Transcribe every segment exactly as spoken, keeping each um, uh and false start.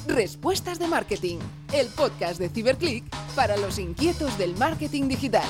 Respuestas de Marketing, el podcast de Ciberclick para los inquietos del marketing digital.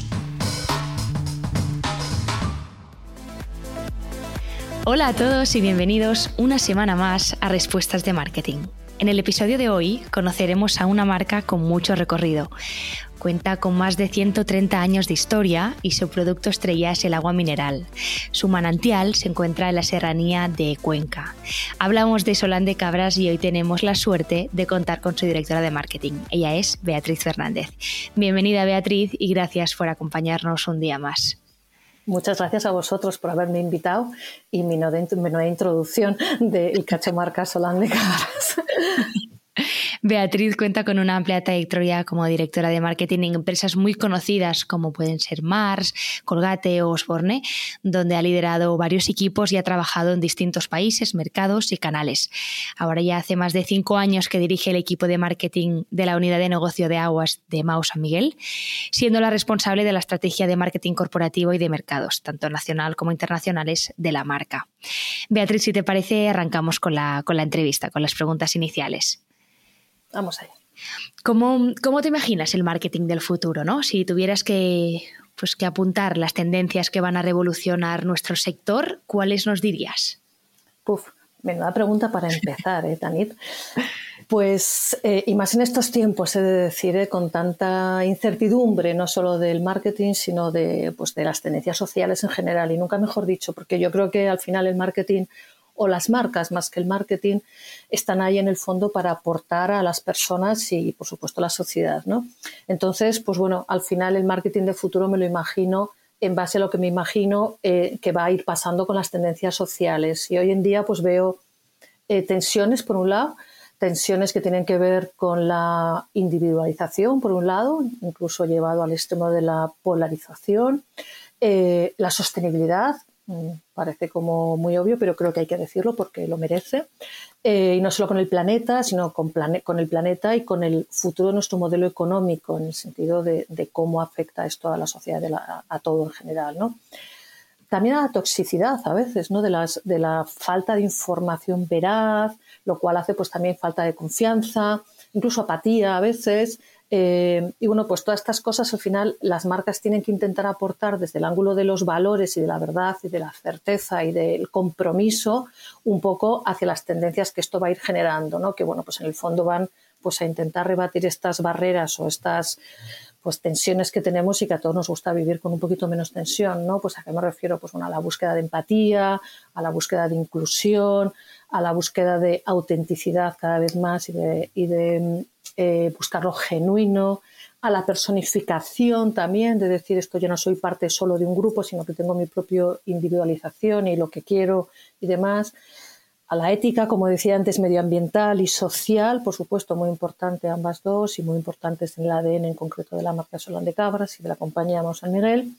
Hola a todos y bienvenidos una semana más a Respuestas de Marketing. En el episodio de hoy conoceremos a una marca con mucho recorrido. Cuenta con más de ciento treinta años de historia y su producto estrella es el agua mineral. Su manantial se encuentra en la serranía de Cuenca. Hablamos de Solán de Cabras y hoy tenemos la suerte de contar con su directora de marketing. Ella es Beatriz Fernández. Bienvenida, Beatriz, y gracias por acompañarnos un día más. Muchas gracias a vosotros por haberme invitado y mi nueva introducción del cachomarca Solán de Cabras. Beatriz cuenta con una amplia trayectoria como directora de marketing en empresas muy conocidas como pueden ser Mars, Colgate o Osborne, donde ha liderado varios equipos y ha trabajado en distintos países, mercados y canales. Ahora ya hace más de cinco años que dirige el equipo de marketing de la unidad de negocio de aguas de M A U San Miguel, siendo la responsable de la estrategia de marketing corporativo y de mercados, tanto nacional como internacionales, de la marca. Beatriz, si te parece, arrancamos con la, con la entrevista, con las preguntas iniciales. Vamos allá. ¿Cómo, ¿Cómo te imaginas el marketing del futuro, ¿no? Si tuvieras que, pues, que apuntar las tendencias que van a revolucionar nuestro sector, ¿cuáles nos dirías? Puf, menuda pregunta para empezar, ¿eh, Tanit? Pues, eh, y más en estos tiempos, he de decir, eh, con tanta incertidumbre, no solo del marketing, sino de, pues, de las tendencias sociales en general, y nunca mejor dicho, porque yo creo que al final el marketing o las marcas, más que el marketing, están ahí en el fondo para aportar a las personas y, por supuesto, a la sociedad, ¿no? Entonces, pues bueno, al final el marketing de futuro me lo imagino en base a lo que me imagino eh, que va a ir pasando con las tendencias sociales. Y hoy en día pues veo eh, tensiones, por un lado, tensiones que tienen que ver con la individualización, por un lado, incluso llevado al extremo de la polarización, eh, la sostenibilidad. Parece como muy obvio, pero creo que hay que decirlo porque lo merece. Eh, y no solo con el planeta, sino con, plane- con el planeta y con el futuro de nuestro modelo económico, en el sentido de, de cómo afecta esto a la sociedad, de la, a todo en general, ¿no? También a la toxicidad a veces, ¿no? de, las, de la falta de información veraz, lo cual hace pues también falta de confianza, incluso apatía a veces. Eh, y bueno, pues todas estas cosas al final las marcas tienen que intentar aportar desde el ángulo de los valores y de la verdad y de la certeza y del compromiso un poco hacia las tendencias que esto va a ir generando, ¿no? Que bueno, pues en el fondo van pues a intentar rebatir estas barreras o estas pues tensiones que tenemos y que a todos nos gusta vivir con un poquito menos tensión, ¿no? Pues a qué me refiero, pues bueno, a la búsqueda de empatía, a la búsqueda de inclusión, a la búsqueda de autenticidad cada vez más y de, y de eh, buscar lo genuino, a la personificación también, de decir esto yo no soy parte solo de un grupo, sino que tengo mi propia individualización y lo que quiero y demás. A la ética, como decía antes, medioambiental y social, por supuesto, muy importante ambas dos y muy importantes en el A D N en concreto de la marca Solán de Cabras y de la compañía M A U San Miguel.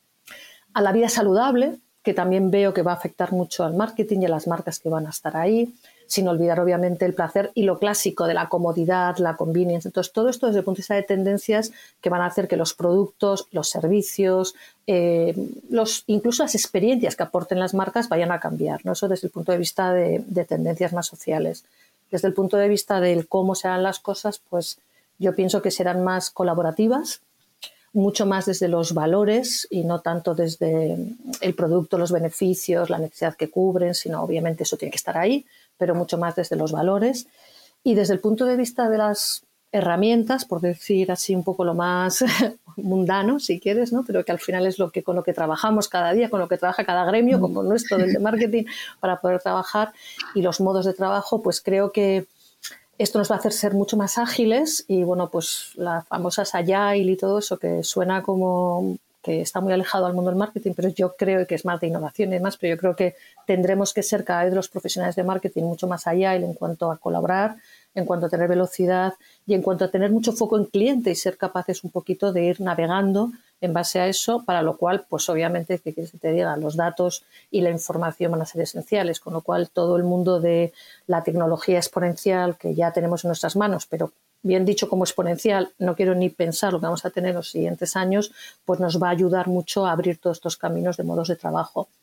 A la vida saludable, que también veo que va a afectar mucho al marketing y a las marcas que van a estar ahí, sin olvidar obviamente el placer y lo clásico de la comodidad, la convenience. Entonces, todo esto desde el punto de vista de tendencias que van a hacer que los productos, los servicios, eh, los, incluso las experiencias que aporten las marcas vayan a cambiar, ¿no? Eso desde el punto de vista de, de tendencias más sociales. Desde el punto de vista del cómo se harán las cosas, pues yo pienso que serán más colaborativas, mucho más desde los valores y no tanto desde el producto, los beneficios, la necesidad que cubren, sino obviamente eso tiene que estar ahí, pero mucho más desde los valores. Y desde el punto de vista de las herramientas, por decir así un poco lo más mundano, si quieres, ¿no? Pero que al final es lo que, con lo que trabajamos cada día, con lo que trabaja cada gremio, como nuestro del de marketing, para poder trabajar, y los modos de trabajo, pues creo que esto nos va a hacer ser mucho más ágiles y, bueno, pues las famosas Agile y todo eso que suena como que está muy alejado al mundo del marketing, pero yo creo que es más de innovación y demás, pero yo creo que tendremos que ser cada vez los profesionales de marketing mucho más Agile en cuanto a colaborar, en cuanto a tener velocidad y en cuanto a tener mucho foco en cliente y ser capaces un poquito de ir navegando en base a eso, para lo cual, pues obviamente, que quieres que te diga, los datos y la información van a ser esenciales, con lo cual todo el mundo de la tecnología exponencial que ya tenemos en nuestras manos, pero bien dicho como exponencial, no quiero ni pensar lo que vamos a tener en los siguientes años, pues nos va a ayudar mucho a abrir todos estos caminos de modos de trabajo.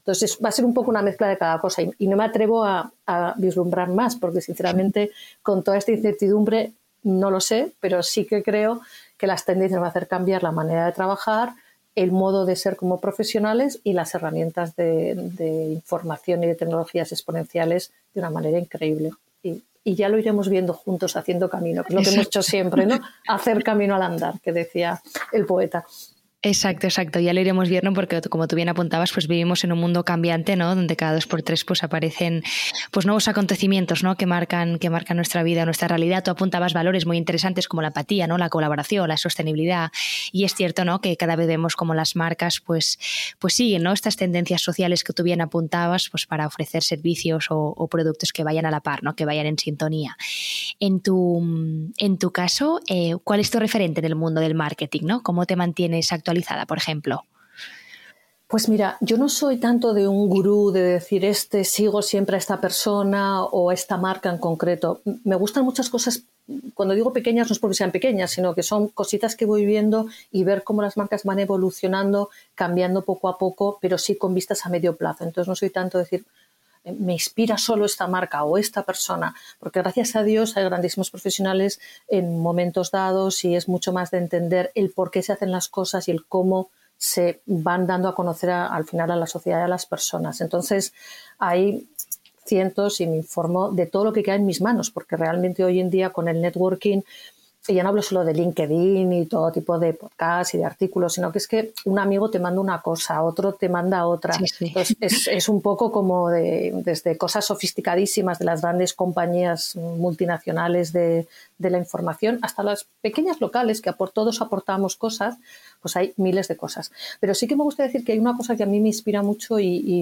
Entonces va a ser un poco una mezcla de cada cosa y, y no me atrevo a, a vislumbrar más porque sinceramente con toda esta incertidumbre no lo sé, pero sí que creo que las tendencias van a hacer cambiar la manera de trabajar, el modo de ser como profesionales y las herramientas de, de información y de tecnologías exponenciales de una manera increíble. Y, y ya lo iremos viendo juntos haciendo camino, que es lo que hemos hecho siempre, ¿no? Hacer camino al andar, que decía el poeta. Exacto, exacto. Ya lo iremos viendo porque, como tú bien apuntabas, pues vivimos en un mundo cambiante, ¿no? Donde cada dos por tres pues aparecen pues nuevos acontecimientos, ¿no? Que marcan, que marcan nuestra vida, nuestra realidad. Tú apuntabas valores muy interesantes como la empatía, ¿no? La colaboración, la sostenibilidad. Y es cierto, ¿no? Que cada vez vemos como las marcas, pues, pues siguen, ¿no? Estas tendencias sociales que tú bien apuntabas, pues para ofrecer servicios o, o productos que vayan a la par, ¿no? Que vayan en sintonía. En tu, en tu caso, eh, ¿cuál es tu referente en el mundo del marketing, ¿no? ¿Cómo te mantienes actualizada, por ejemplo? Pues mira, yo no soy tanto de un gurú de decir este sigo siempre a esta persona o a esta marca en concreto. Me gustan muchas cosas, cuando digo pequeñas no es porque sean pequeñas, sino que son cositas que voy viendo y ver cómo las marcas van evolucionando, cambiando poco a poco, pero sí con vistas a medio plazo. Entonces no soy tanto de decir me inspira solo esta marca o esta persona, porque gracias a Dios hay grandísimos profesionales en momentos dados y es mucho más de entender el por qué se hacen las cosas y el cómo se van dando a conocer a, al final a la sociedad y a las personas. Entonces hay cientos y me informo de todo lo que queda en mis manos, porque realmente hoy en día con el networking, y ya no hablo solo de LinkedIn y todo tipo de podcasts y de artículos, sino que es que un amigo te manda una cosa, otro te manda otra. Sí, sí. Entonces es, es un poco como de, desde cosas sofisticadísimas de las grandes compañías multinacionales de, de la información hasta las pequeñas locales que por todos aportamos cosas, pues hay miles de cosas. Pero sí que me gusta decir que hay una cosa que a mí me inspira mucho y, y,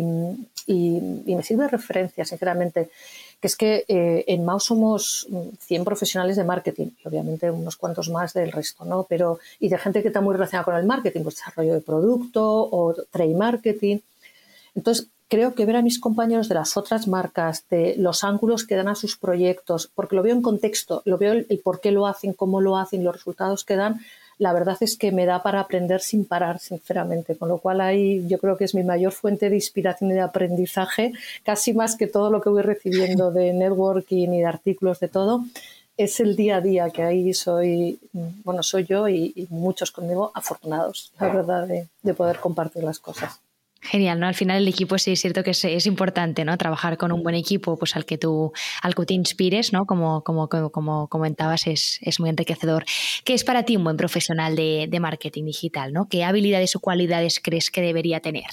y, y me sirve de referencia, sinceramente, que es que eh, en Mao somos cien profesionales de marketing y obviamente unos cuantos más del resto, ¿no? Pero, y de gente que está muy relacionada con el marketing, pues desarrollo de producto o trade marketing. Entonces, creo que ver a mis compañeros de las otras marcas, de los ángulos que dan a sus proyectos, porque lo veo en contexto, lo veo el, el por qué lo hacen, cómo lo hacen, los resultados que dan, la verdad es que me da para aprender sin parar, sinceramente, con lo cual ahí yo creo que es mi mayor fuente de inspiración y de aprendizaje, casi más que todo lo que voy recibiendo de networking y de artículos, de todo, es el día a día, que ahí soy, bueno, soy yo y, y muchos conmigo afortunados, la verdad, de, de poder compartir las cosas. Genial, ¿no? Al final el equipo sí es cierto que es, es importante, ¿no? Trabajar con un buen equipo, pues al que tú, al que te inspires, ¿no? Como, como, como, como comentabas, es, es muy enriquecedor. ¿Qué es para ti un buen profesional de, de marketing digital, ¿no? ¿Qué habilidades o cualidades crees que debería tener?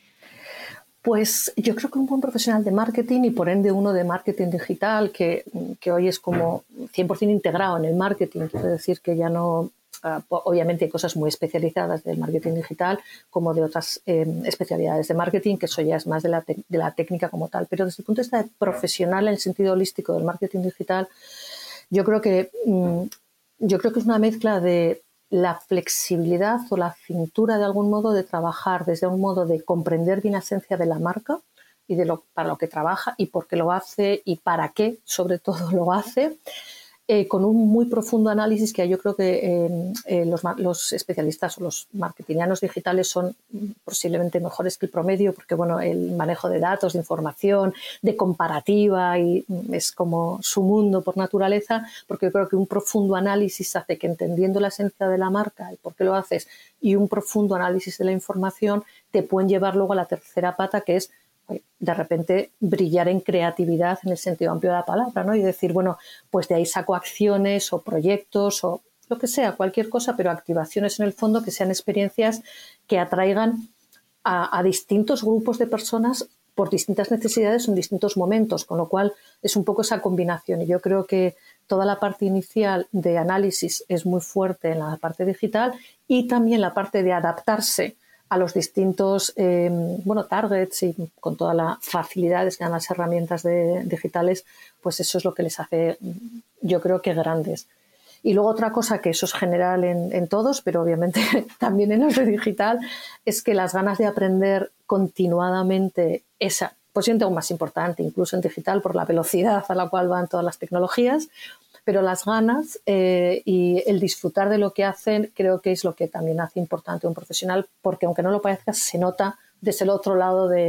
Pues yo creo que un buen profesional de marketing y por ende uno de marketing digital que, que hoy es como cien por ciento integrado en el marketing, quiero decir que ya no... Uh, obviamente hay cosas muy especializadas del marketing digital como de otras eh, especialidades de marketing, que eso ya es más de la, de la técnica como tal, pero desde el punto de vista profesional en el sentido holístico del marketing digital, yo creo que mm, yo creo que es una mezcla de la flexibilidad o la cintura de algún modo de trabajar desde un modo de comprender bien la esencia de la marca y de lo, para lo que trabaja y por qué lo hace y para qué sobre todo lo hace. Eh, con un muy profundo análisis que yo creo que eh, eh, los, los especialistas o los marketingianos digitales son posiblemente mejores que el promedio porque bueno, el manejo de datos, de información, de comparativa y es como su mundo por naturaleza, porque yo creo que un profundo análisis hace que entendiendo la esencia de la marca y por qué lo haces y un profundo análisis de la información te pueden llevar luego a la tercera pata, que es de repente brillar en creatividad en el sentido amplio de la palabra, ¿no? Y decir, bueno, pues de ahí saco acciones o proyectos o lo que sea, cualquier cosa, pero activaciones en el fondo que sean experiencias que atraigan a, a distintos grupos de personas por distintas necesidades en distintos momentos, con lo cual es un poco esa combinación. Y yo creo que toda la parte inicial de análisis es muy fuerte en la parte digital y también la parte de adaptarse a los distintos eh, bueno, targets y con todas las facilidades que dan las herramientas de, digitales, pues eso es lo que les hace, yo creo que grandes. Y luego otra cosa que eso es general en, en todos, pero obviamente también en los de digital, es que las ganas de aprender continuadamente esa, pues siento aún más importante, incluso en digital, por la velocidad a la cual van todas las tecnologías, pero las ganas eh, y el disfrutar de lo que hacen creo que es lo que también hace importante a un profesional, porque aunque no lo parezca, se nota desde el otro lado de,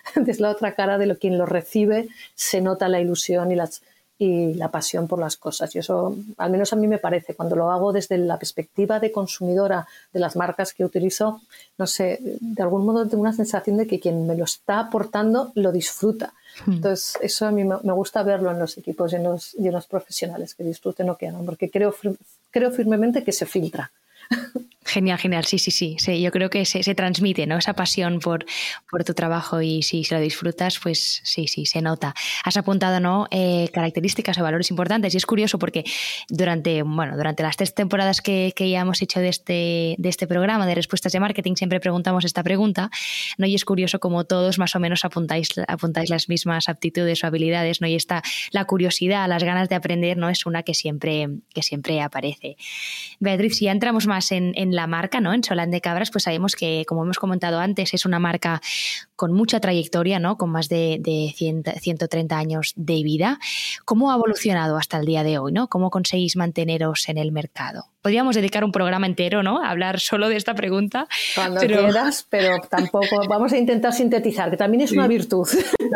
desde la otra cara de lo quien lo recibe, se nota la ilusión y las y la pasión por las cosas. Y eso, al menos a mí me parece, cuando lo hago desde la perspectiva de consumidora de las marcas que utilizo, no sé, de algún modo tengo una sensación de que quien me lo está aportando lo disfruta. Entonces, eso a mí me gusta verlo en los equipos y en los, y en los profesionales, que disfruten lo que hagan, porque creo, creo firmemente que se filtra. Genial, genial, sí, sí, sí, sí. Yo creo que se, se transmite, ¿no? Esa pasión por, por tu trabajo y si, si lo disfrutas, pues sí, sí, se nota. Has apuntado, ¿no? Eh, características o valores importantes y es curioso porque durante, bueno, durante las tres temporadas que, que ya hemos hecho de este, de este programa de respuestas de marketing siempre preguntamos esta pregunta, ¿no? Y es curioso como todos más o menos apuntáis, apuntáis las mismas aptitudes o habilidades, ¿no? Y esta, la curiosidad, las ganas de aprender, ¿no? Es una que siempre, que siempre aparece. Beatriz, si ya entramos más en, en la marca, ¿no? En Solán de Cabras, pues sabemos que, como hemos comentado antes, es una marca con mucha trayectoria, ¿no? Con más de, de ciento treinta años de vida. ¿Cómo ha evolucionado hasta el día de hoy, ¿no? ¿Cómo conseguís manteneros en el mercado? Podríamos dedicar un programa entero, ¿no? A hablar solo de esta pregunta. Cuando pero... quieras, pero tampoco vamos a intentar sintetizar, que también es sí. una virtud.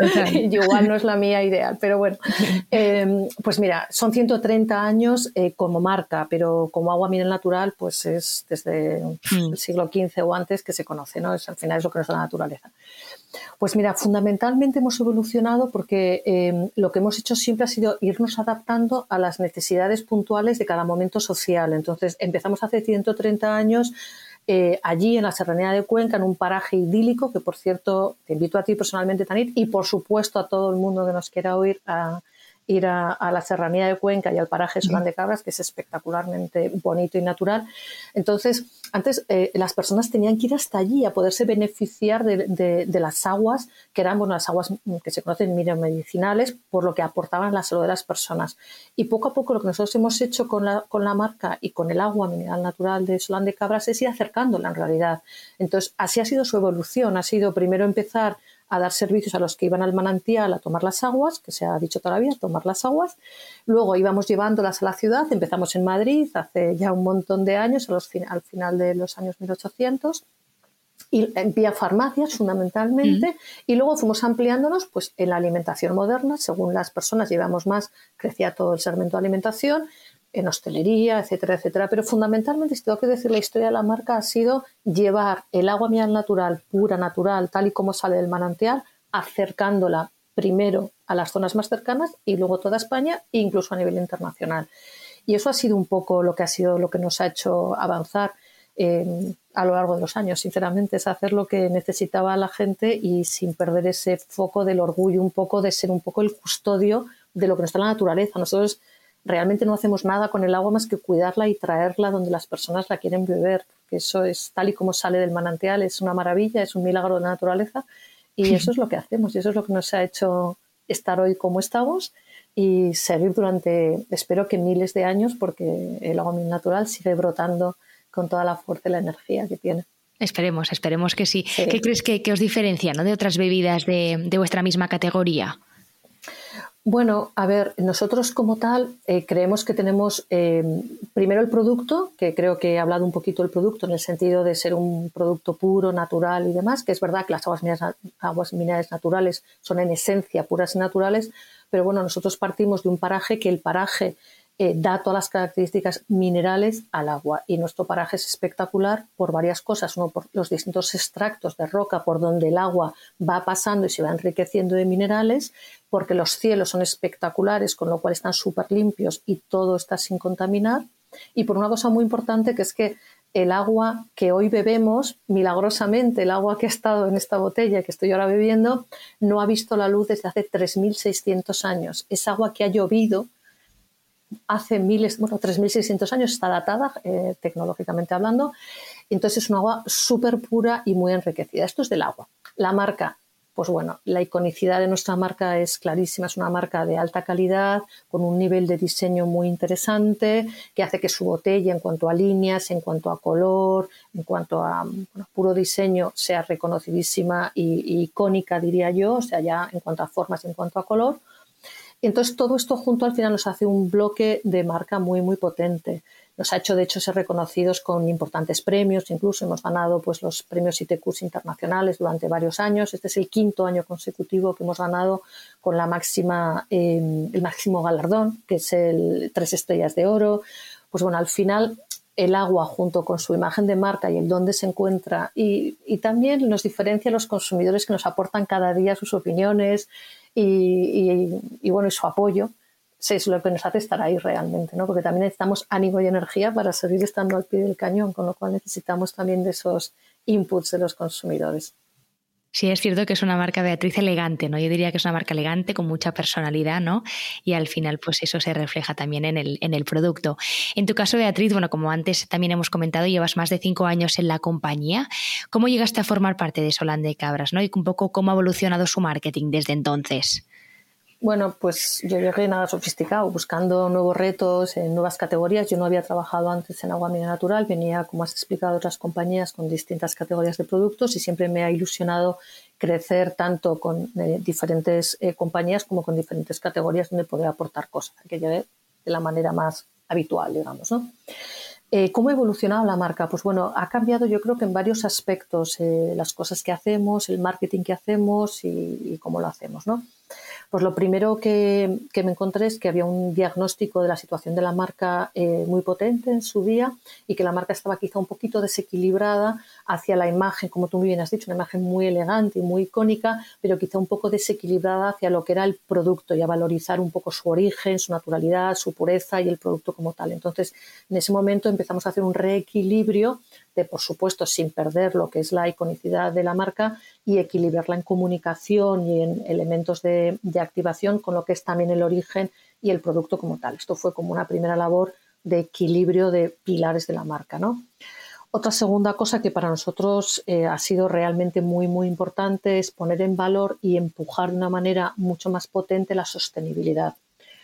Y igual no es la mía ideal, pero bueno. Eh, pues mira, son ciento treinta años eh, como marca, pero como agua mineral natural, pues es desde mm. el siglo quince o antes que se conoce, ¿no? Es, al final es lo que nos da la naturaleza. Pues mira, fundamentalmente hemos evolucionado porque eh, lo que hemos hecho siempre ha sido irnos adaptando a las necesidades puntuales de cada momento social. Entonces, empezamos hace ciento treinta años eh, allí en la Serranía de Cuenca, en un paraje idílico, que por cierto te invito a ti personalmente, Tanit, y por supuesto a todo el mundo que nos quiera oír a ir a, a la Serranía de Cuenca y al paraje Solán de Cabras, que es espectacularmente bonito y natural. Entonces, antes eh, las personas tenían que ir hasta allí a poderse beneficiar de, de, de las aguas, que eran bueno, las aguas que se conocen medicinales, por lo que aportaban a la salud de las personas. Y poco a poco lo que nosotros hemos hecho con la, con la marca y con el agua mineral natural de Solán de Cabras es ir acercándola en realidad. Entonces, así ha sido su evolución. Ha sido primero empezar a dar servicios a los que iban al manantial a tomar las aguas, que se ha dicho todavía, tomar las aguas. Luego íbamos llevándolas a la ciudad, empezamos en Madrid hace ya un montón de años, a los, al final de los años mil ochocientos, y vía farmacias fundamentalmente, mm. y luego fuimos ampliándonos pues, en la alimentación moderna, según las personas llevamos más, crecía todo el segmento de alimentación, en hostelería, etcétera, etcétera. Pero fundamentalmente, si tengo que decir, la historia de la marca ha sido llevar el agua mineral natural, pura, natural, tal y como sale del manantial, acercándola primero a las zonas más cercanas y luego toda España, e incluso a nivel internacional. Y eso ha sido un poco lo que ha sido lo que nos ha hecho avanzar eh, a lo largo de los años. Sinceramente, es hacer lo que necesitaba la gente y sin perder ese foco del orgullo, un poco de ser un poco el custodio de lo que nos da la naturaleza. Nosotros realmente no hacemos nada con el agua más que cuidarla y traerla donde las personas la quieren beber, porque eso es tal y como sale del manantial, es una maravilla, es un milagro de la naturaleza y eso es lo que hacemos y eso es lo que nos ha hecho estar hoy como estamos y seguir durante, espero que miles de años, porque el agua natural sigue brotando con toda la fuerza y la energía que tiene. Esperemos, esperemos que sí. sí. ¿Qué crees que, que os diferencia, ¿no? de otras bebidas de, de vuestra misma categoría? Bueno, a ver, nosotros como tal eh, creemos que tenemos eh, primero el producto, que creo que he hablado un poquito del producto en el sentido de ser un producto puro, natural y demás, que es verdad que las aguas minerales, aguas minerales naturales son en esencia puras y naturales, pero bueno, nosotros partimos de un paraje que el paraje eh, da todas las características minerales al agua y nuestro paraje es espectacular por varias cosas, uno por los distintos extractos de roca por donde el agua va pasando y se va enriqueciendo de minerales, porque los cielos son espectaculares, con lo cual están súper limpios y todo está sin contaminar. Y por una cosa muy importante, que es que el agua que hoy bebemos, milagrosamente, el agua que ha estado en esta botella que estoy ahora bebiendo, no ha visto la luz desde hace tres mil seiscientos años. Es agua que ha llovido hace miles, bueno, tres mil seiscientos años, está datada eh, tecnológicamente hablando. Entonces es un agua súper pura y muy enriquecida. Esto es del agua. La marca, pues bueno, la iconicidad de nuestra marca es clarísima, es una marca de alta calidad, con un nivel de diseño muy interesante, que hace que su botella, en cuanto a líneas, en cuanto a color, en cuanto a bueno, puro diseño, sea reconocidísima y, y icónica, diría yo, o sea, ya en cuanto a formas, en cuanto a color. Entonces, todo esto junto al final nos hace un bloque de marca muy, muy potente. Nos ha hecho, de hecho, ser reconocidos con importantes premios. Incluso hemos ganado pues, los premios I T Qs internacionales durante varios años. Este es el quinto año consecutivo que hemos ganado con la máxima, eh, el máximo galardón, que es el tres estrellas de oro. Pues bueno, al final el agua, junto con su imagen de marca y el dónde se encuentra, y, y también nos diferencia a los consumidores que nos aportan cada día sus opiniones y, y, y bueno, y su apoyo. Es lo que nos hace estar ahí realmente, ¿no? Porque también necesitamos ánimo y energía para seguir estando al pie del cañón, con lo cual necesitamos también de esos inputs de los consumidores. Sí, es cierto que es una marca, Beatriz, elegante, ¿no? Yo diría que es una marca elegante con mucha personalidad, ¿no? Y al final, pues eso se refleja también en el, en el producto. En tu caso, Beatriz, bueno, como antes también hemos comentado, llevas más de cinco años en la compañía. ¿Cómo llegaste a formar parte de Solán de Cabras, ¿no? Y un poco cómo ha evolucionado su marketing desde entonces. Bueno, pues yo llegué nada sofisticado, buscando nuevos retos en nuevas categorías. Yo no había trabajado antes en agua mineral natural, venía, como has explicado, otras compañías con distintas categorías de productos y siempre me ha ilusionado crecer tanto con eh, diferentes eh, compañías como con diferentes categorías donde poder aportar cosas, que llegué de la manera más habitual, digamos, ¿no? Eh, ¿Cómo ha evolucionado la marca? Pues bueno, ha cambiado yo creo que en varios aspectos, eh, las cosas que hacemos, el marketing que hacemos y, y cómo lo hacemos, ¿no? Pues lo primero que, que me encontré es que había un diagnóstico de la situación de la marca eh, muy potente en su día y que la marca estaba quizá un poquito desequilibrada hacia la imagen, como tú muy bien has dicho, una imagen muy elegante y muy icónica, pero quizá un poco desequilibrada hacia lo que era el producto y a valorizar un poco su origen, su naturalidad, su pureza y el producto como tal. Entonces, en ese momento empezamos a hacer un reequilibrio de, por supuesto, sin perder lo que es la iconicidad de la marca y equilibrarla en comunicación y en elementos de, de activación con lo que es también el origen y el producto como tal. Esto fue como una primera labor de equilibrio de pilares de la marca, ¿no? Otra segunda cosa que para nosotros eh, ha sido realmente muy, muy importante es poner en valor y empujar de una manera mucho más potente la sostenibilidad.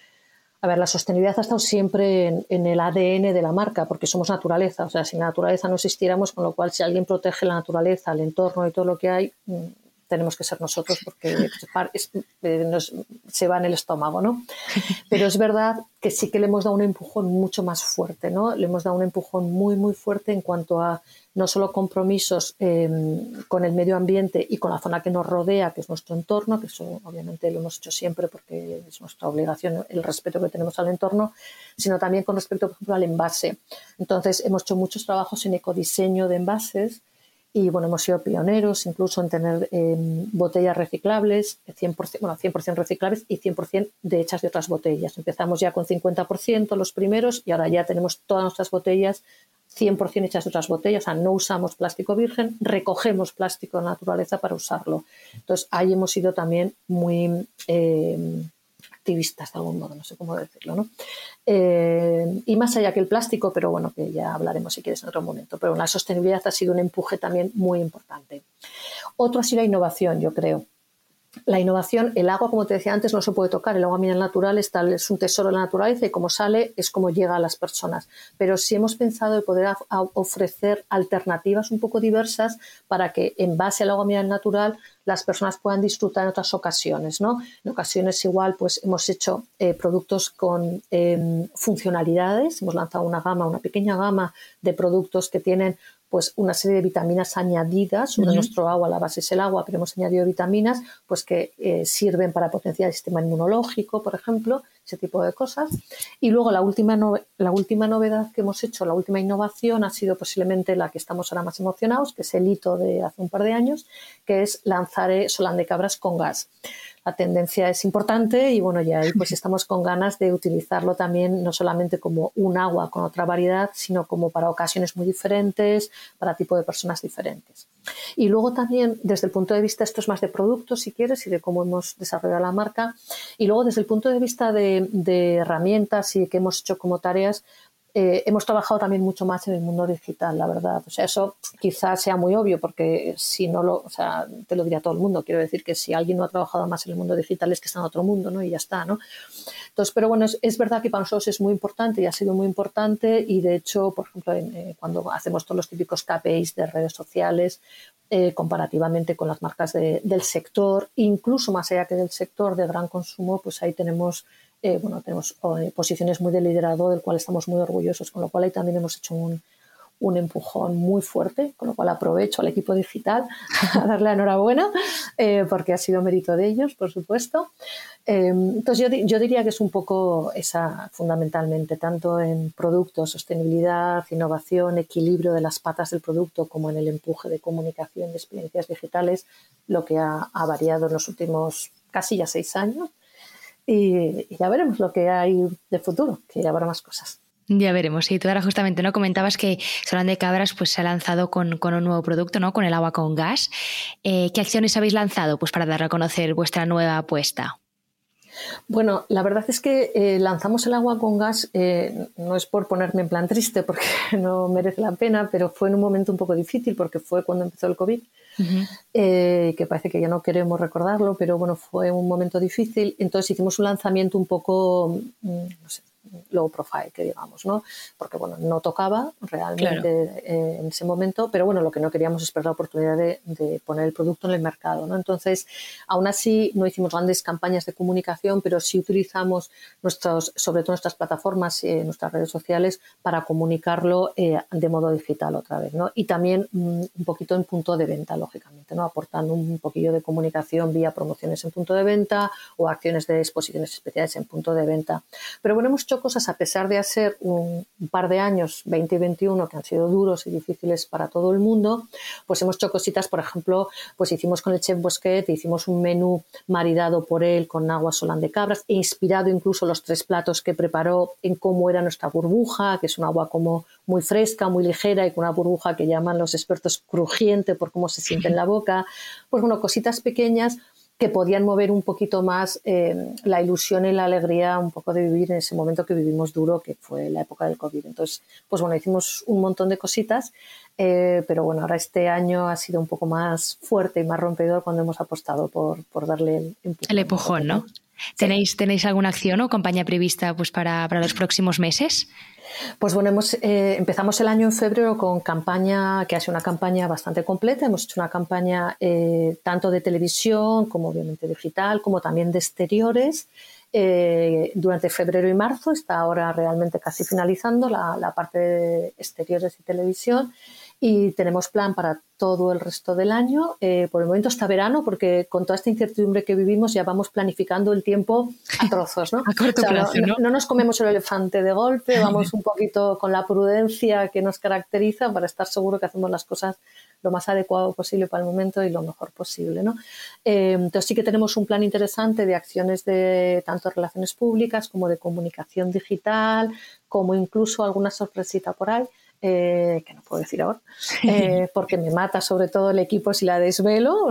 A ver, la sostenibilidad ha estado siempre en, en el A D N de la marca porque somos naturaleza. O sea, sin la naturaleza no existiéramos, con lo cual si alguien protege la naturaleza, el entorno y todo lo que hay, tenemos que ser nosotros porque es, nos, se va en el estómago, ¿no? Pero es verdad que sí que le hemos dado un empujón mucho más fuerte, ¿no? Le hemos dado un empujón muy, muy fuerte en cuanto a no solo compromisos eh, con el medio ambiente y con la zona que nos rodea, que es nuestro entorno, que eso obviamente lo hemos hecho siempre porque es nuestra obligación el respeto que tenemos al entorno, sino también con respecto, por ejemplo, al envase. Entonces, hemos hecho muchos trabajos en ecodiseño de envases y, bueno, hemos sido pioneros incluso en tener eh, botellas reciclables, cien por ciento, bueno, cien por ciento reciclables y cien por ciento de hechas de otras botellas. Empezamos ya con cincuenta por ciento los primeros y ahora ya tenemos todas nuestras botellas cien por ciento hechas de otras botellas, o sea, no usamos plástico virgen, recogemos plástico de la naturaleza para usarlo. Entonces, ahí hemos sido también muy eh, activistas de algún modo, no sé cómo decirlo, ¿no? Eh, y más allá que el plástico, pero bueno, que ya hablaremos si quieres en otro momento. Pero la sostenibilidad ha sido un empuje también muy importante. Otro ha sido la innovación, yo creo. La innovación, el agua, como te decía antes, no se puede tocar. El agua mineral natural es, tal, es un tesoro de la naturaleza y como sale es como llega a las personas. Pero sí hemos pensado en poder a, a ofrecer alternativas un poco diversas para que en base al agua mineral natural las personas puedan disfrutar en otras ocasiones, ¿no? En ocasiones igual pues hemos hecho eh, productos con eh, funcionalidades. Hemos lanzado una gama, una pequeña gama de productos que tienen pues una serie de vitaminas añadidas sobre uh-huh. nuestro agua, la base es el agua, pero hemos añadido vitaminas pues que eh, sirven para potenciar el sistema inmunológico, por ejemplo, ese tipo de cosas. Y luego la última, no, la última novedad que hemos hecho, la última innovación ha sido posiblemente la que estamos ahora más emocionados, que es el hito de hace un par de años, que es lanzar eh, Solán de Cabras con gas. La tendencia es importante y bueno, ya ahí pues estamos con ganas de utilizarlo también no solamente como un agua con otra variedad, sino como para ocasiones muy diferentes, para tipo de personas diferentes. Y luego también desde el punto de vista, esto es más de productos si quieres y de cómo hemos desarrollado la marca, y luego desde el punto de vista de, de herramientas y que hemos hecho como tareas, Eh, hemos trabajado también mucho más en el mundo digital, la verdad. O sea, eso quizás sea muy obvio porque si no lo, o sea, te lo diría todo el mundo. Quiero decir que si alguien no ha trabajado más en el mundo digital es que está en otro mundo, ¿no? Y ya está, ¿no? Entonces, pero bueno, es, es verdad que para nosotros es muy importante y ha sido muy importante y de hecho, por ejemplo, en, eh, cuando hacemos todos los típicos K P Is de redes sociales, eh, comparativamente con las marcas de, del sector, incluso más allá que del sector de gran consumo, pues ahí tenemos eh, bueno, tenemos eh, posiciones muy de liderazgo del cual estamos muy orgullosos, con lo cual ahí también hemos hecho un, un empujón muy fuerte, con lo cual aprovecho al equipo digital a darle la enhorabuena, eh, porque ha sido mérito de ellos, por supuesto. Eh, entonces yo, yo diría que es un poco esa, fundamentalmente, tanto en producto, sostenibilidad, innovación, equilibrio de las patas del producto, como en el empuje de comunicación de experiencias digitales, lo que ha, ha variado en los últimos casi ya seis años. Y, y ya veremos lo que hay de futuro, que ya habrá más cosas. Ya veremos. Y tú ahora justamente no comentabas que Solán de Cabras pues, se ha lanzado con, con un nuevo producto, ¿no? Con el agua con gas. Eh, ¿Qué acciones habéis lanzado pues, para dar a conocer vuestra nueva apuesta? Bueno, la verdad es que eh, lanzamos el agua con gas, eh, no es por ponerme en plan triste porque no merece la pena, pero fue en un momento un poco difícil porque fue cuando empezó el COVID, uh-huh. eh, que parece que ya no queremos recordarlo, pero bueno, fue un momento difícil. Entonces hicimos un lanzamiento un poco, no sé, low profile, que digamos, ¿no? Porque, bueno, no tocaba realmente claro. eh, en ese momento, pero bueno, lo que no queríamos es perder la oportunidad de, de poner el producto en el mercado, ¿no? Entonces, aún así, no hicimos grandes campañas de comunicación, pero sí utilizamos nuestros, sobre todo nuestras plataformas, eh, nuestras redes sociales, para comunicarlo eh, de modo digital otra vez, ¿no? Y también mm, un poquito en punto de venta, lógicamente, ¿no? Aportando un poquillo de comunicación vía promociones en punto de venta o acciones de exposiciones especiales en punto de venta. Pero bueno, hemos hecho cosas a pesar de hacer un, un par de años, veinte y veintiuno, que han sido duros y difíciles para todo el mundo, pues hemos hecho cositas, por ejemplo, pues hicimos con el chef Bosquet, hicimos un menú maridado por él con agua Solán de Cabras, e inspirado incluso los tres platos que preparó en cómo era nuestra burbuja, que es un agua como muy fresca, muy ligera y con una burbuja que llaman los expertos crujiente por cómo se siente en la boca. Pues bueno, cositas pequeñas que podían mover un poquito más eh, la ilusión y la alegría un poco de vivir en ese momento que vivimos duro, que fue la época del COVID. Entonces, pues bueno, hicimos un montón de cositas, eh, pero bueno, ahora este año ha sido un poco más fuerte y más rompedor cuando hemos apostado por, por darle el empujón. El empujón, ¿no? Sí. ¿Tenéis, ¿Tenéis alguna acción o campaña prevista pues, para, para los próximos meses? Pues bueno, hemos, eh, empezamos el año en febrero con campaña, que ha sido una campaña bastante completa. Hemos hecho una campaña eh, tanto de televisión como obviamente digital, como también de exteriores. Eh, durante febrero y marzo está ahora realmente casi finalizando la, la parte de exteriores y televisión. Y tenemos plan para todo el resto del año, eh, por el momento hasta verano, porque con toda esta incertidumbre que vivimos ya vamos planificando el tiempo a trozos, ¿no? A corto o sea, plazo, no, ¿no? No, no nos comemos el elefante de golpe, vamos un poquito con la prudencia que nos caracteriza para estar seguro que hacemos las cosas lo más adecuado posible para el momento y lo mejor posible, ¿no? Eh, entonces sí que tenemos un plan interesante de acciones de tanto relaciones públicas como de comunicación digital, como incluso alguna sorpresita por ahí. Eh, que no puedo decir ahora, eh, porque me mata sobre todo el equipo si la desvelo,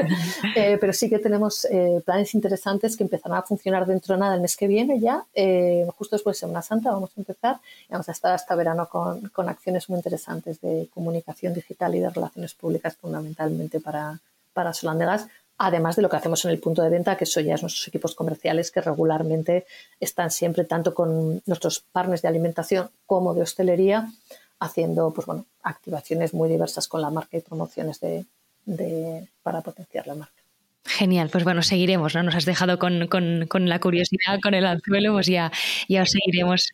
eh, pero sí que tenemos eh, planes interesantes que empezarán a funcionar dentro de nada el mes que viene ya, eh, justo después de Semana Santa vamos a empezar y vamos a estar hasta verano con, con acciones muy interesantes de comunicación digital y de relaciones públicas fundamentalmente para, para Solán de Gas, además de lo que hacemos en el punto de venta, que eso ya es nuestros equipos comerciales que regularmente están siempre tanto con nuestros partners de alimentación como de hostelería, haciendo pues bueno, activaciones muy diversas con la marca y promociones de, de, para potenciar la marca. Genial, pues bueno, seguiremos, ¿no? Nos has dejado con, con, con la curiosidad, con el anzuelo, pues ya, ya os seguiremos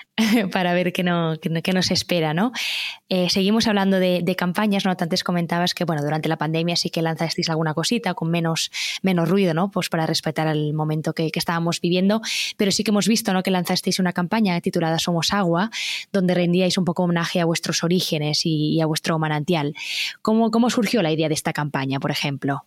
para ver qué, no, qué, qué nos espera, ¿no? Eh, seguimos hablando de, de campañas, ¿no? Antes comentabas que, bueno, durante la pandemia sí que lanzasteis alguna cosita con menos, menos ruido, ¿no? Pues para respetar el momento que, que estábamos viviendo, pero sí que hemos visto, ¿no? Que lanzasteis una campaña titulada Somos Agua, donde rendíais un poco homenaje a vuestros orígenes y, y a vuestro manantial. ¿Cómo, cómo surgió la idea de esta campaña, por ejemplo?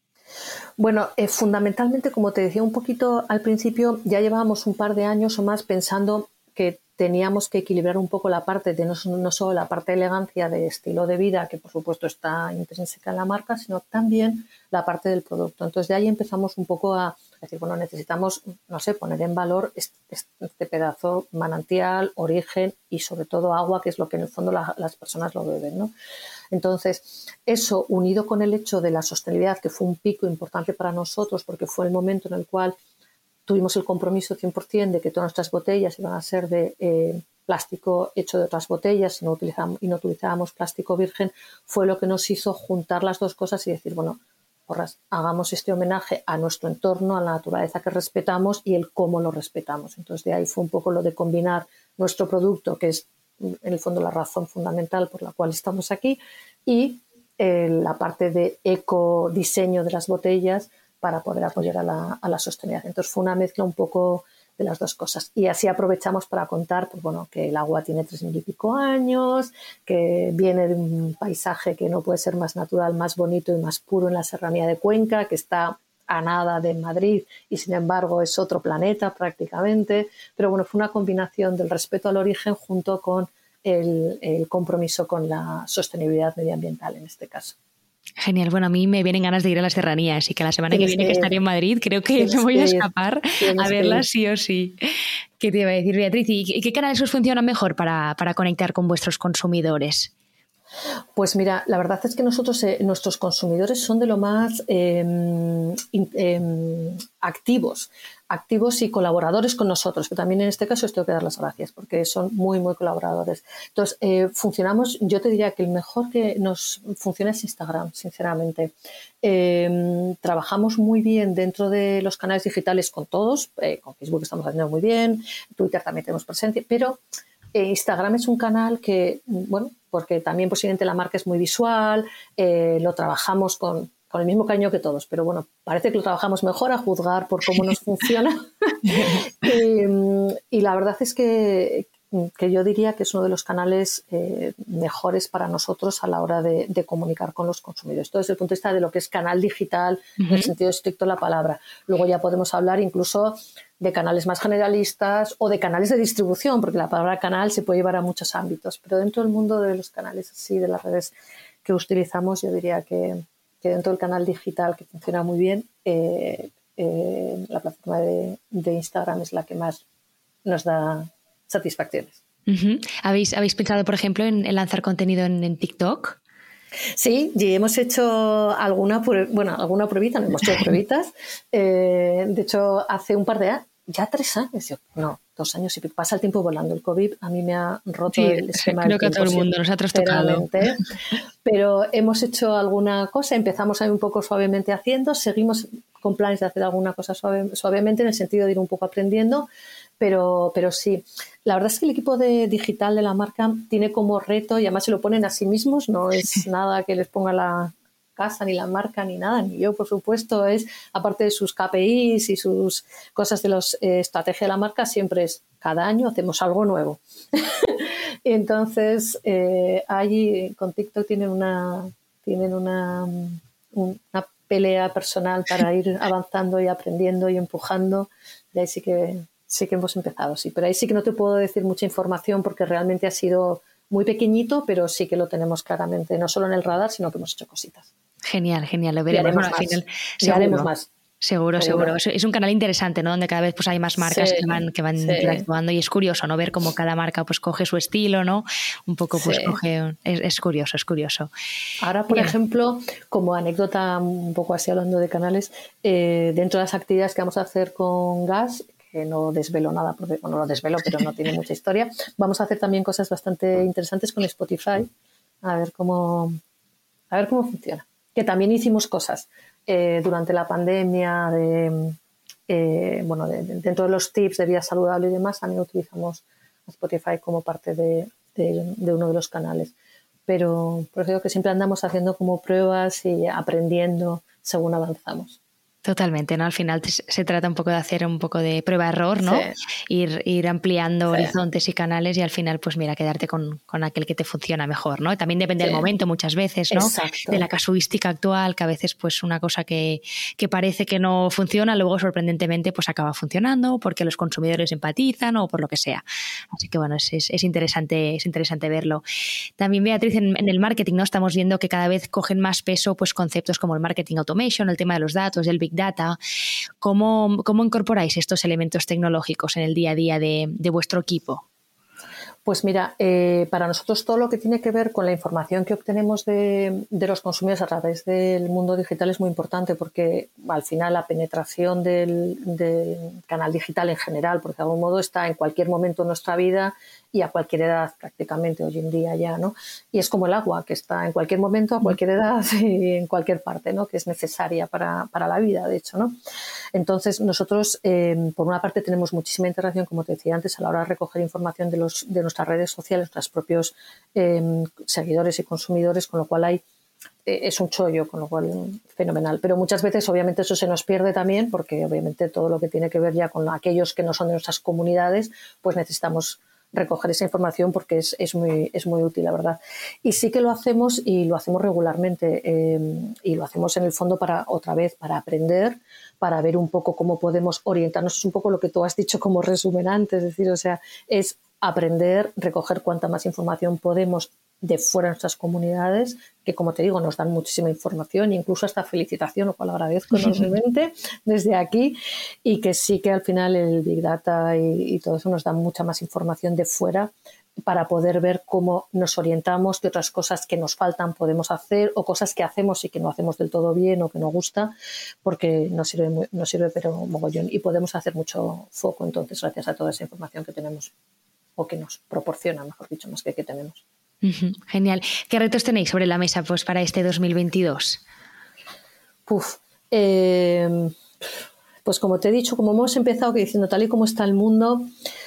Bueno, eh, fundamentalmente, como te decía un poquito al principio, ya llevábamos un par de años o más pensando que teníamos que equilibrar un poco la parte de no, no solo la parte de elegancia de estilo de vida, que por supuesto está intrínseca en la marca, sino también la parte del producto. Entonces de ahí empezamos un poco a decir, bueno, necesitamos, no sé, poner en valor este, este pedazo manantial, origen y sobre todo agua, que es lo que en el fondo la, las personas lo beben, ¿no? Entonces, eso unido con el hecho de la sostenibilidad, que fue un pico importante para nosotros porque fue el momento en el cual tuvimos el compromiso cien por ciento de que todas nuestras botellas iban a ser de eh, plástico hecho de otras botellas y no, utilizamos, y no utilizábamos plástico virgen, fue lo que nos hizo juntar las dos cosas y decir, bueno, porras, hagamos este homenaje a nuestro entorno, a la naturaleza que respetamos y el cómo lo respetamos. Entonces, de ahí fue un poco lo de combinar nuestro producto, que es en el fondo la razón fundamental por la cual estamos aquí, y eh, la parte de ecodiseño de las botellas para poder apoyar a la, a la sostenibilidad. Entonces, fue una mezcla un poco de las dos cosas. Y así aprovechamos para contar pues, bueno, que el agua tiene tres mil y pico años, que viene de un paisaje que no puede ser más natural, más bonito y más puro en la Serranía de Cuenca, que está a nada de Madrid y sin embargo es otro planeta prácticamente. Pero bueno, fue una combinación del respeto al origen junto con el, el compromiso con la sostenibilidad medioambiental en este caso. Genial, bueno, a mí me vienen ganas de ir a la Serranía, así que la semana que viene que estaré en Madrid creo que me voy a escapar a verla sí o sí. ¿Qué te iba a decir, Beatriz? ¿Y qué canales os funcionan mejor para, para conectar con vuestros consumidores? Pues mira, la verdad es que nosotros, eh, nuestros consumidores son de lo más eh, eh, activos, activos y colaboradores con nosotros, que también en este caso os tengo que dar las gracias porque son muy, muy colaboradores. Entonces, eh, funcionamos, yo te diría que el mejor que nos funciona es Instagram, sinceramente. Eh, trabajamos muy bien dentro de los canales digitales con todos, eh, con Facebook estamos haciendo muy bien, Twitter también tenemos presencia, pero eh, Instagram es un canal que, bueno, porque también posiblemente la marca es muy visual, eh, lo trabajamos con, con el mismo cariño que todos, pero bueno, parece que lo trabajamos mejor a juzgar por cómo nos funciona. y, y la verdad es que, que yo diría que es uno de los canales eh, mejores para nosotros a la hora de, de comunicar con los consumidores. Todo desde el punto de vista de lo que es canal digital, uh-huh. en el sentido estricto de la palabra. Luego ya podemos hablar incluso de canales más generalistas o de canales de distribución, porque la palabra canal se puede llevar a muchos ámbitos, pero dentro del mundo de los canales así, de las redes que utilizamos, yo diría que, que dentro del canal digital, que funciona muy bien, eh, eh, la plataforma de, de Instagram es la que más nos da satisfacciones. Uh-huh. ¿Habéis, ¿Habéis pensado, por ejemplo, en, en lanzar contenido en, en TikTok? Sí, y hemos hecho alguna, bueno, alguna pruebita, no hemos hecho pruebitas. Eh, de hecho, hace un par de años, ya tres años, yo, no, dos años y pico. Pasa el tiempo volando. El COVID a mí me ha roto sí, el esquema. Creo que a todo el mundo nos ha trastocado. Pero hemos hecho alguna cosa, empezamos ahí un poco suavemente haciendo, seguimos con planes de hacer alguna cosa suave, suavemente en el sentido de ir un poco aprendiendo. Pero, pero sí, la verdad es que el equipo de digital de la marca tiene como reto, y además se lo ponen a sí mismos, no es nada que les ponga la casa, ni la marca, ni nada, ni yo, por supuesto, es, aparte de sus K P Is y sus cosas de la eh, estrategia de la marca, siempre es, cada año hacemos algo nuevo. Entonces, eh, allí con TikTok tienen una, tienen una, una pelea personal para ir avanzando y aprendiendo y empujando, y ahí sí que... Sí que hemos empezado, sí, pero ahí sí que no te puedo decir mucha información porque realmente ha sido muy pequeñito, pero sí que lo tenemos claramente, no solo en el radar, sino que hemos hecho cositas. Genial, genial, lo veremos bueno, al final. Ya haremos más. Seguro, seguro. seguro. Es un canal interesante, ¿no? Donde cada vez pues hay más marcas sí, que van, que van sí. interactuando y es curioso, ¿no? Ver cómo cada marca pues coge su estilo, ¿no? Un poco pues sí. coge... Es, es curioso, es curioso. Ahora, por Bien. ejemplo, como anécdota un poco así hablando de canales, eh, dentro de las actividades que vamos a hacer con Gas, que no desvelo nada, porque, bueno, lo desvelo, pero no tiene mucha historia. Vamos a hacer también cosas bastante interesantes con Spotify, a ver cómo, a ver cómo funciona. Que también hicimos cosas eh, durante la pandemia, de, eh, bueno, de, de, dentro de los tips de vida saludable y demás, también utilizamos Spotify como parte de, de, de uno de los canales. Pero por eso digo que siempre andamos haciendo como pruebas y aprendiendo según avanzamos. Totalmente, ¿no? Al final se trata un poco de hacer un poco de prueba-error, ¿no? Sí. Ir, ir ampliando sí. horizontes y canales y al final, pues mira, quedarte con, con aquel que te funciona mejor, ¿no? También depende sí. del momento muchas veces, ¿no? Exacto. De la casuística actual, que a veces pues una cosa que, que parece que no funciona, luego sorprendentemente pues acaba funcionando porque los consumidores empatizan o por lo que sea. Así que bueno, es, es, es, interesante, es interesante verlo. También, Beatriz, en, en el marketing, ¿no? Estamos viendo que cada vez cogen más peso pues conceptos como el marketing automation, el tema de los datos, el big data. ¿Cómo, cómo incorporáis estos elementos tecnológicos en el día a día de, de vuestro equipo? Pues mira, eh, para nosotros todo lo que tiene que ver con la información que obtenemos de, de los consumidores a través del mundo digital es muy importante, porque al final la penetración del, del canal digital en general, porque de algún modo está en cualquier momento de nuestra vida y a cualquier edad prácticamente hoy en día ya, ¿no? Y es como el agua, que está en cualquier momento, a cualquier edad y en cualquier parte, ¿no? Que es necesaria para, para la vida, de hecho, ¿no? Entonces nosotros, eh, por una parte, tenemos muchísima interacción, como te decía antes, a la hora de recoger información de, los, de nuestras redes sociales, nuestros propios eh, seguidores y consumidores, con lo cual hay eh, es un chollo, con lo cual fenomenal. Pero muchas veces, obviamente, eso se nos pierde también, porque obviamente todo lo que tiene que ver ya con aquellos que no son de nuestras comunidades, pues necesitamos recoger esa información porque es, es, muy, es muy útil, la verdad. Y sí que lo hacemos y lo hacemos regularmente eh, y lo hacemos en el fondo para, otra vez, para aprender, para ver un poco cómo podemos orientarnos. Es un poco lo que tú has dicho como resumen antes, es decir, o sea, es aprender, recoger cuanta más información podemos de fuera de nuestras comunidades, que como te digo, nos dan muchísima información, incluso hasta felicitación, lo cual agradezco enormemente desde aquí, y que sí que al final el Big Data y, y todo eso nos da mucha más información de fuera para poder ver cómo nos orientamos, qué otras cosas que nos faltan podemos hacer, o cosas que hacemos y que no hacemos del todo bien o que nos gusta, porque nos sirve, muy, nos sirve pero mogollón, y podemos hacer mucho foco entonces gracias a toda esa información que tenemos, o que nos proporciona, mejor dicho, más que que tenemos. Genial. ¿Qué retos tenéis sobre la mesa pues, para este dos mil veintidós? Uf, eh, pues como te he dicho, como hemos empezado que diciendo tal y como está el mundo,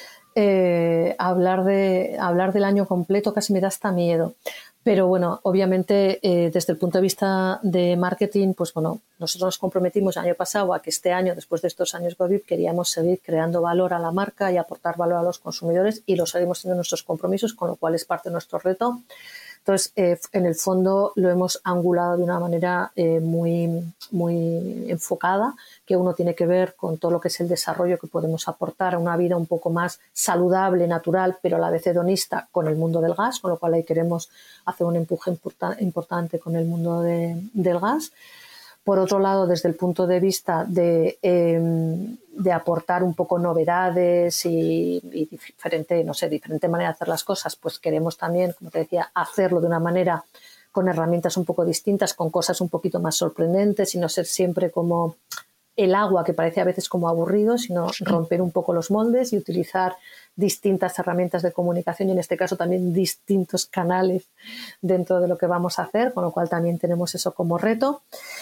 eh, hablar, de, hablar del año completo casi me da hasta miedo. Pero bueno, obviamente eh, desde el punto de vista de marketing, pues bueno, nosotros nos comprometimos el año pasado a que este año, después de estos años COVID, queríamos seguir creando valor a la marca y aportar valor a los consumidores, y lo seguimos teniendo nuestros compromisos, con lo cual es parte de nuestro reto. Entonces, eh, en el fondo lo hemos angulado de una manera eh, muy, muy enfocada, que uno tiene que ver con todo lo que es el desarrollo que podemos aportar a una vida un poco más saludable, natural, pero a la vez hedonista con el mundo del gas, con lo cual ahí queremos hacer un empuje importa- importante con el mundo de, del gas. Por otro lado, desde el punto de vista de, eh, de aportar un poco novedades y, y diferente, no sé, diferente manera de hacer las cosas, pues queremos también, como te decía, hacerlo de una manera con herramientas un poco distintas, con cosas un poquito más sorprendentes y no ser siempre como el agua, que parece a veces como aburrido, sino romper un poco los moldes y utilizar distintas herramientas de comunicación y en este caso también distintos canales dentro de lo que vamos a hacer, con lo cual también tenemos eso como reto.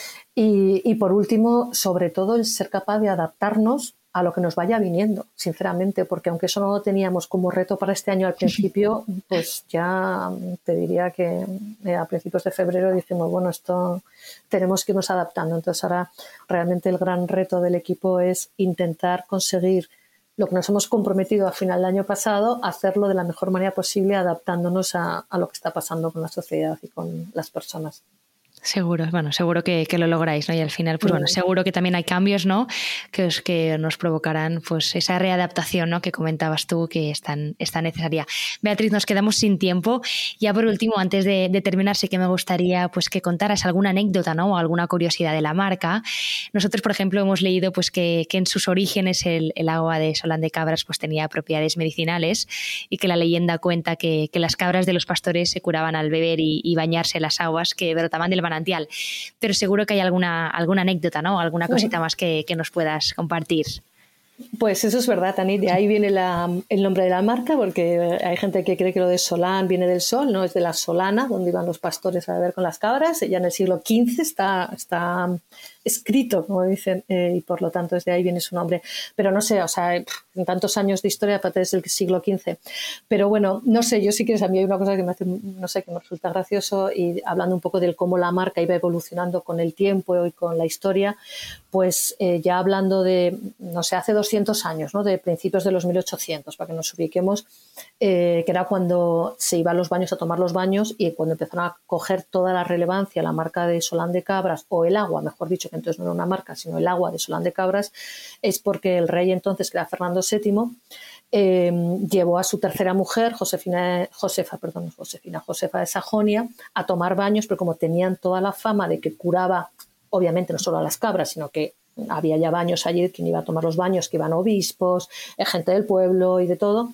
Y, y por último, sobre todo, el ser capaz de adaptarnos a lo que nos vaya viniendo, sinceramente, porque aunque eso no lo teníamos como reto para este año al principio, pues ya te diría que a principios de febrero dijimos, bueno, esto tenemos que irnos adaptando. Entonces ahora realmente el gran reto del equipo es intentar conseguir lo que nos hemos comprometido al final del año pasado, hacerlo de la mejor manera posible, adaptándonos a, a lo que está pasando con la sociedad y con las personas. Seguro, bueno, seguro que, que lo lográis, ¿no? Y al final, pues bueno, seguro que también hay cambios, ¿no? Que, os, que nos provocarán pues esa readaptación, ¿no? Que comentabas tú que es tan, es tan necesaria. Beatriz, nos quedamos sin tiempo. Ya por último, antes de, de terminar, sí que me gustaría pues que contaras alguna anécdota, ¿no? O alguna curiosidad de la marca. Nosotros, por ejemplo, hemos leído pues que, que en sus orígenes el, el agua de Solán de Cabras pues tenía propiedades medicinales y que la leyenda cuenta que, que las cabras de los pastores se curaban al beber y, y bañarse en las aguas que brotaban del manantial. Pero seguro que hay alguna, alguna anécdota, ¿no? Alguna cosita más que, que nos puedas compartir. Pues eso es verdad, Tanit. De ahí viene la, el nombre de la marca, porque hay gente que cree que lo de Solán viene del sol, no, es de la Solana, donde iban los pastores a beber con las cabras. Ya en el siglo quince está, está escrito, como dicen, eh, y por lo tanto desde ahí viene su nombre. Pero no sé, o sea, en tantos años de historia, aparte desde el siglo quince. Pero bueno, no sé, yo sí que a mí hay una cosa que me hace, no sé, que me resulta gracioso, y hablando un poco de cómo la marca iba evolucionando con el tiempo y con la historia, pues eh, ya hablando de, no sé, hace doscientos años, ¿no? De principios de los mil ochocientos, para que nos ubiquemos, eh, que era cuando se iban los baños a tomar los baños y cuando empezaron a coger toda la relevancia la marca de Solán de Cabras, o el agua, mejor dicho, que entonces no era una marca, sino el agua de Solán de Cabras, es porque el rey entonces, que era Fernando séptimo, eh, llevó a su tercera mujer, Josefina, Josefa, perdón, Josefina, Josefa de Sajonia, a tomar baños, pero como tenían toda la fama de que curaba, obviamente no solo a las cabras, sino que había ya baños allí, quien iba a tomar los baños, que iban obispos, gente del pueblo y de todo,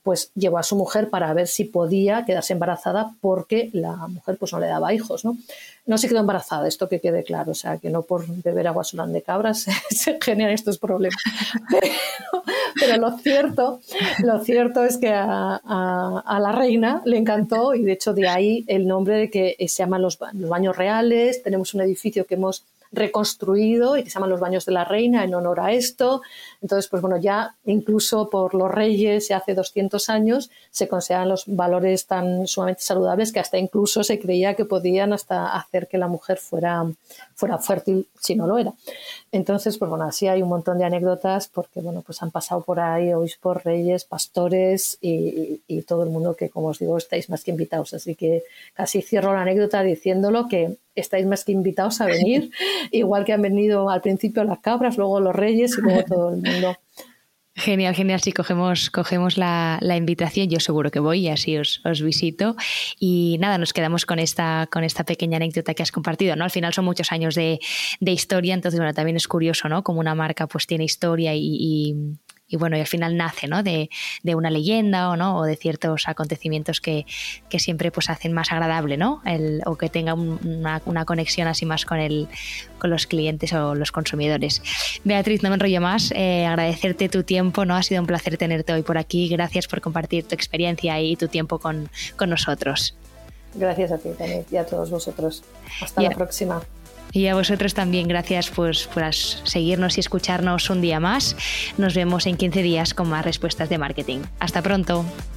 pues llevó a su mujer para ver si podía quedarse embarazada porque la mujer pues no le daba hijos, ¿no? No se quedó embarazada, esto que quede claro, o sea, que no por beber agua solán de cabras se generan estos problemas. Pero, pero lo cierto, lo cierto es que a, a, a la reina le encantó, y de hecho de ahí el nombre de que se llaman los, los baños reales. Tenemos un edificio que hemos reconstruido y que se llaman los baños de la reina en honor a esto. Entonces, pues bueno, ya incluso por los reyes, ya hace doscientos años, se consideran los valores tan sumamente saludables que hasta incluso se creía que podían hasta hacer que la mujer fuera, fuera fértil si no lo era. Entonces, pues bueno, así hay un montón de anécdotas porque, bueno, pues han pasado por ahí obispos, reyes, pastores y, y, y todo el mundo que, como os digo, estáis más que invitados. Así que casi cierro la anécdota diciéndolo que estáis más que invitados a venir, igual que han venido al principio las cabras, luego los reyes y luego todo el mundo. Genial, genial. Sí, cogemos, cogemos la, la invitación. Yo seguro que voy y así os, os visito. Y nada, nos quedamos con esta, con esta pequeña anécdota que has compartido, ¿no? Al final son muchos años de, de historia, entonces bueno, también es curioso, ¿no? Como una marca pues tiene historia y, y Y bueno, y al final nace, ¿no? de, de una leyenda o, ¿no? o de ciertos acontecimientos que, que siempre pues hacen más agradable, ¿no? El, o que tenga un, una, una conexión así más con, el, con los clientes o los consumidores. Beatriz, no me enrollo más, eh, agradecerte tu tiempo, ¿no? Ha sido un placer tenerte hoy por aquí. Gracias por compartir tu experiencia y tu tiempo con, con nosotros. Gracias a ti, Tanit, y a todos vosotros. Hasta yeah. la próxima. Y a vosotros también, gracias pues, por seguirnos y escucharnos un día más. Nos vemos en quince días con más respuestas de marketing. Hasta pronto.